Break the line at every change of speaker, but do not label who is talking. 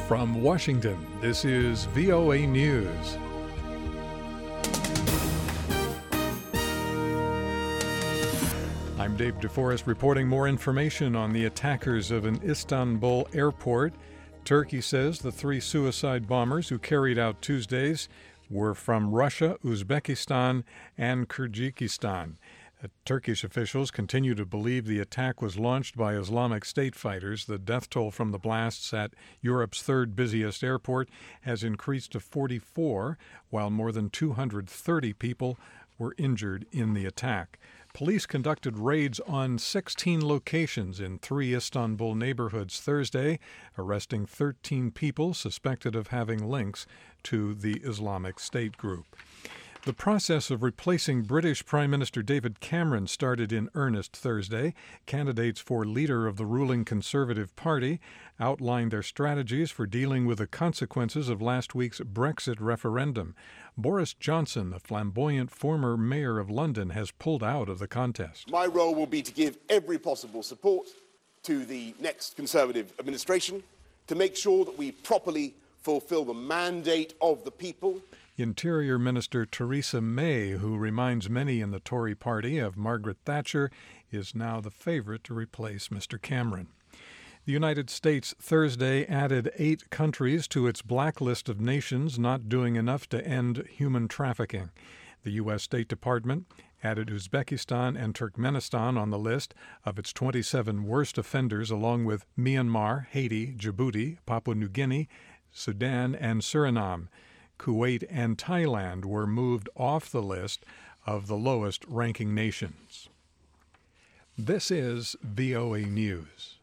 From Washington, this is VOA News. I'm Dave DeForest reporting more information on the attackers of an Istanbul airport. Turkey says the three suicide bombers who carried out Tuesdays were from Russia, Uzbekistan, and Kyrgyzstan. Turkish officials continue to believe the attack was launched by Islamic State fighters. The death toll from the blasts at Europe's third busiest airport has increased to 44, while more than 230 people were injured in the attack. Police conducted raids on 16 locations in 3 Istanbul neighborhoods Thursday, arresting 13 people suspected of having links to the Islamic State group. The process of replacing British Prime Minister David Cameron started in earnest Thursday. Candidates for leader of the ruling Conservative Party outlined their strategies for dealing with the consequences of last week's Brexit referendum. Boris Johnson, the flamboyant former mayor of London, has pulled out of the contest.
My role will be to give every possible support to the next Conservative administration to make sure that we properly fulfil the mandate of the people.
Interior Minister Theresa May, who reminds many in the Tory party of Margaret Thatcher, is now the favorite to replace Mr. Cameron. The United States Thursday added 8 countries to its blacklist of nations not doing enough to end human trafficking. The U.S. State Department added Uzbekistan and Turkmenistan on the list of its 27 worst offenders, along with Myanmar, Haiti, Djibouti, Papua New Guinea, Sudan, and Suriname. Kuwait and Thailand were moved off the list of the lowest-ranking nations. This is VOA News.